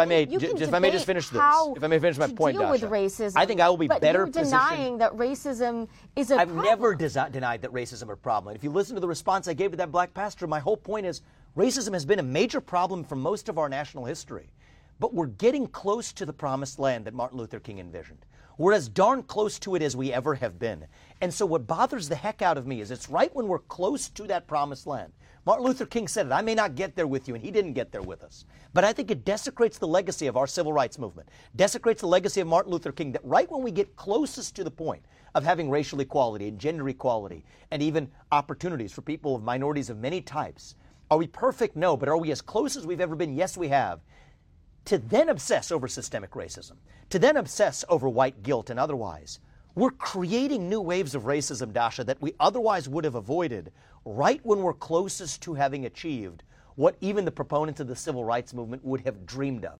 I may just finish this. If I may finish my point, deal with Dasha. racism, I think I will be better positioned. But you're denying that racism is a problem. I've never denied that racism is a problem. And if you listen to the response I gave to that black pastor, my whole point is racism has been a major problem for most of our national history. But we're getting close to the promised land that Martin Luther King envisioned. We're as darn close to it as we ever have been. And so what bothers the heck out of me is it's right when we're close to that promised land. Martin Luther King said it, I may not get there with you, and he didn't get there with us. But I think it desecrates the legacy of our civil rights movement, desecrates the legacy of Martin Luther King, that right when we get closest to the point of having racial equality and gender equality and even opportunities for people of minorities of many types, are we perfect? No. But are we as close as we've ever been? Yes, we have. To then obsess over systemic racism, to then obsess over white guilt and otherwise, we're creating new waves of racism, Dasha, that we otherwise would have avoided right when we're closest to having achieved what even the proponents of the civil rights movement would have dreamed of.